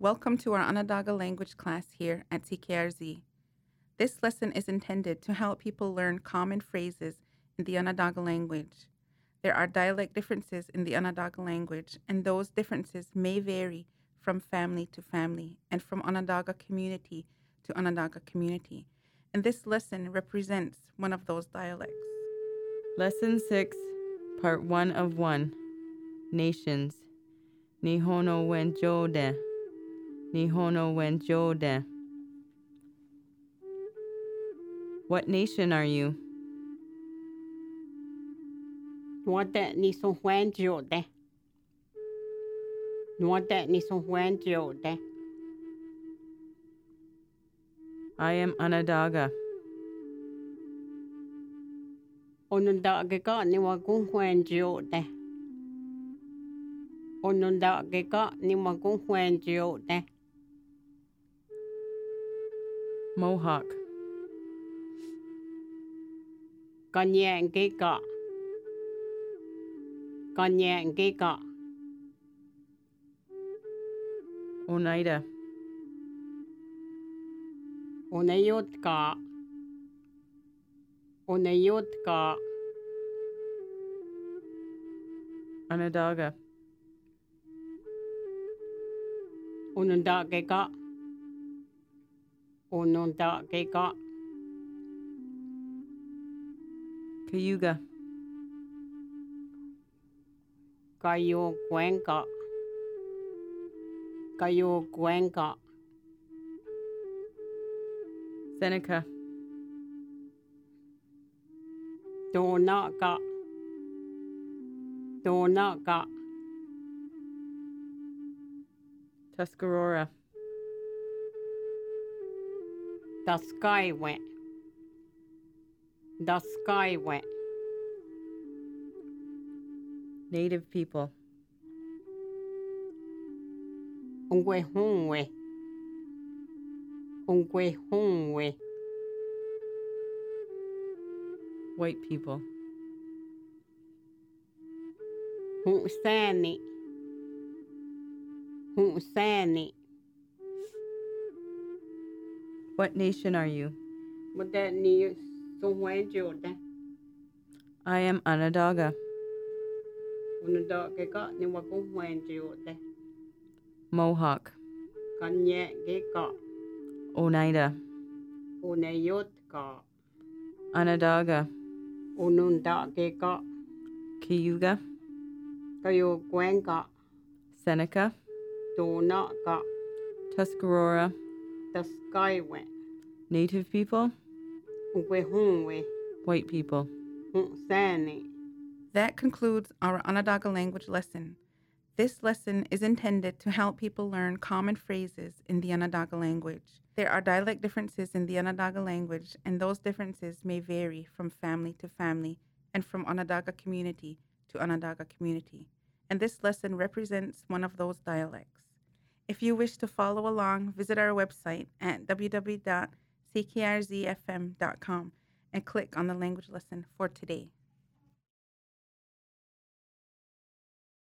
Welcome to our Onondaga language class here at CKRZ. This lesson is intended to help people learn common phrases in the Onondaga language. There are dialect differences in the Onondaga language, and those differences may vary from family to family and from Onondaga community to Onondaga community. And this lesson represents one of those dialects. Lesson 6, Part 1 of 1, Nations. Nihono wen jode. Nihono wen jode. What nation are you? Nuote ni son Juan jode. Nuote ni son Juan jode. I am Onondaga. Onondaga ka ni wakun Juan jode. Onondaga ka ni wakun Juan jode. Mohawk. Kanyange ka. Kanyange ka. Oneida. Onayot ka. Onayot ka. Onondaga. Onondaga ka. Onondaga ka. Cayuga. Kayo Cuenca. Kayo Cuenca. Seneca. Donaka. Donaka. Tuscarora. The sky went. The sky went. Native people. Ungwe hunwe. Ungwe hunwe. White people. Hunsani. Hunsani. What nation are you? But that needs somewhere Jordan. I am Onondaga. Onondaga ka ni wakun Juan jode. Mohawk. Kanyange ka. Oneida. Onayot ka. Onondaga. Onondaga ka. Cayuga. Kayo Cuenca. Seneca. Donaka. Tuscarora. The sky went. Native people. Ungwe hunwe. White people. Hunsani. That concludes our Onondaga language lesson. This lesson is intended to help people learn common phrases in the Onondaga language. There are dialect differences in the Onondaga language, and those differences may vary from family to family and from Onondaga community to Onondaga community. And this lesson represents one of those dialects. If you wish to follow along, visit our website at www.ckrzfm.com and click on the language lesson for today.